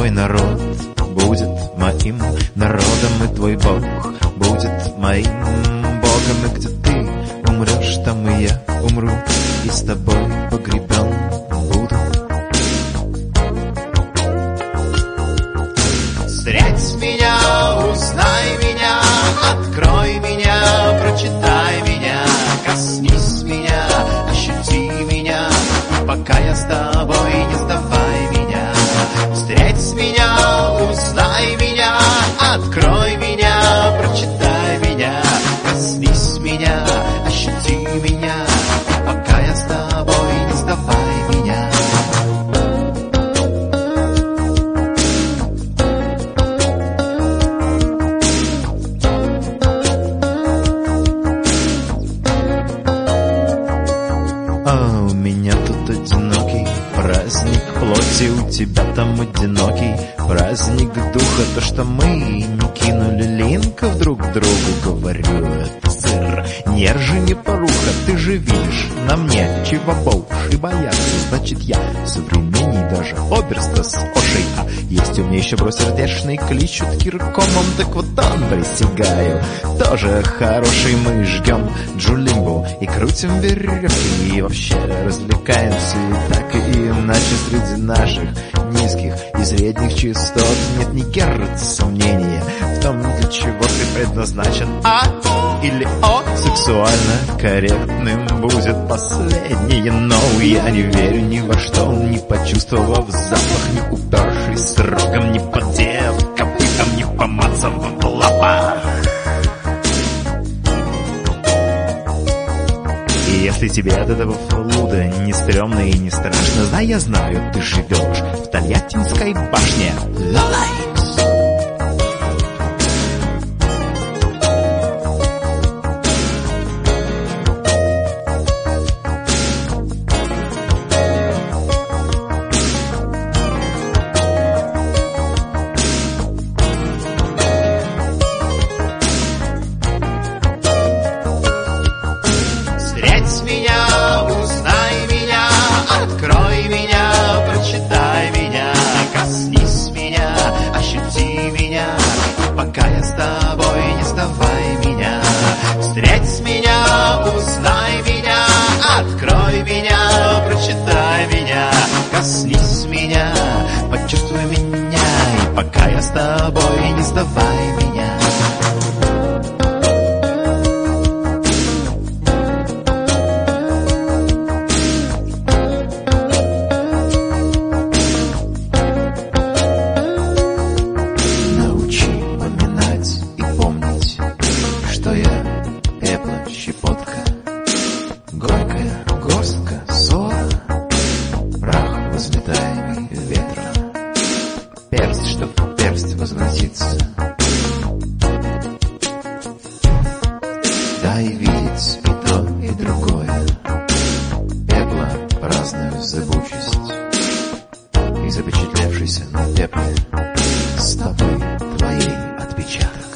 твой народ будет моим народом, и твой Бог будет моим Богом. И где ты умрешь, там и я умру, и с тобой погребен буду. Встреть меня, узнай меня, открой меня, прочитай меня, коснись меня, ощути меня, пока я с тобой, не сдавай меня. Встреть меня, узнай меня, открой меня, прочитай меня, коснись меня, ощути меня, пока я с тобой, не сдавай меня. А у меня тут одинокий праздник плоти, у тебя там одинокий праздник духа. То, что мы не кинули линков друг другу, говорю, это сыр, не ржи, не поруха. Ты же видишь на мне чего больше бояться, значит я современней даже оберста с Ошей. А есть у меня еще бро-сердечный, кличут Киркомом, так вот он, присягаю, тоже хороший. Мы ждем Джулимбу и крутим веревки, и вообще развлекаемся и так и иначе. Среди наших низких и средних частот нет ни герца сомнения в том, для чего ты предназначен. А или О сексуально корректным будет последнее. Но я не верю ни во что, не почувствовав запах, не упершись рогом, не поддев копытом, не помацав в лапах. И если тебе от этого флуда не стрёмно и не страшно, знай, я знаю, ты живешь в Тольяттинской башне. Лайкс! Встреть меня, узнай меня, открой меня, прочитай меня, коснись меня, ощути меня, пока я с тобой, не сдавай меня. Встреть меня, узнай меня, открой меня, прочитай меня, коснись меня, почувствуй меня, и пока я с тобой, не сдавай меня. Щепотка, горькая горстка ссора, прах, возметаемый ветром, перст, чтоб в персть возвратиться. Дай видеть и то, и другое, пепла праздную зыбучесть и запечатлевшийся на пепле стопы твоей отпечаток.